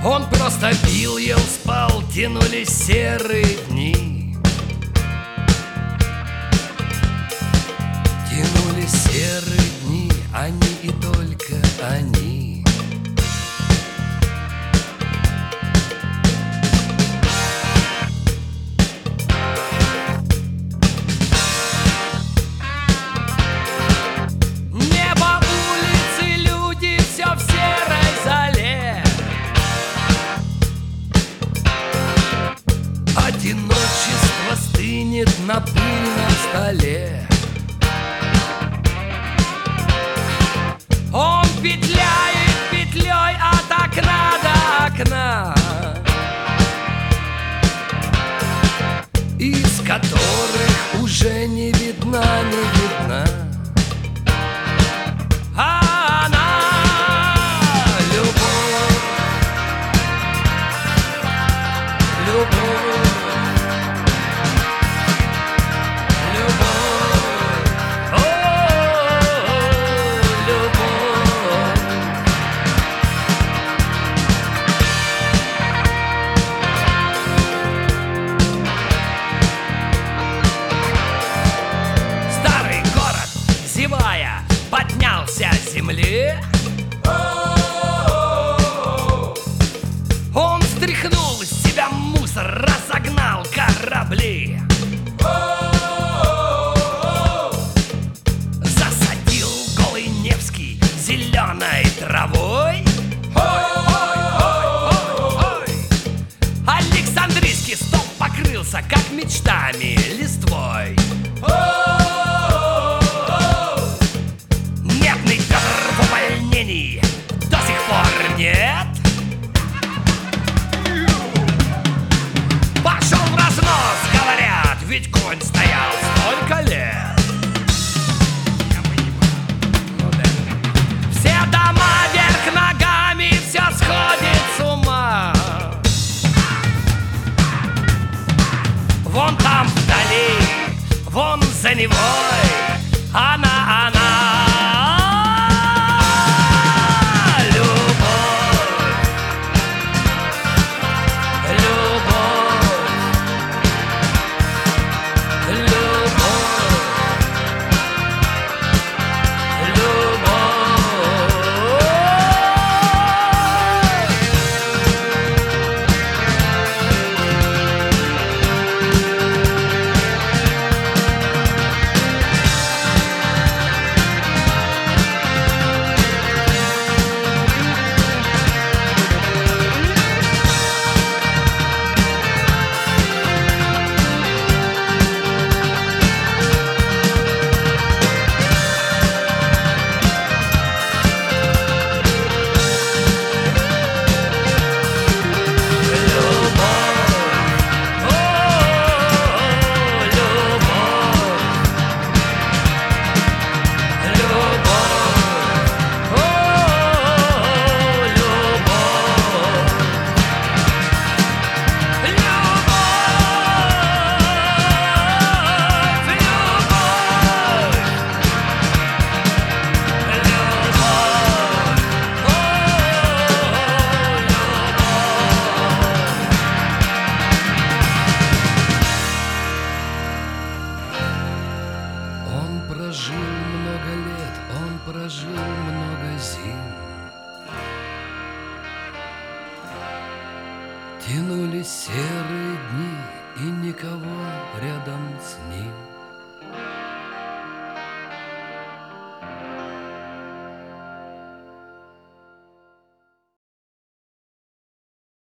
Он просто пил, ел, спал, тянулись серые дни. Тянулись серые дни, они и только они. Небо, улицы, люди, все в серой зале. Одиночество стынет на пыльном столе. Он петляет петлей от окна до окна, из которых уже не видна, не видна. А она любовь, любовь. Поднялся с земли. Он стряхнул с себя мусор, разогнал корабли. Засадил голый Невский зеленой травой. Александрийский стоп покрылся, как мечтами, листвой. До сих пор нет. Пошел в разнос, говорят, ведь конь стоял столько лет. Все дома вверх ногами, все сходит с ума. Вон там вдали, вон за Невой, она. Прожил много зим, тянулись серые дни.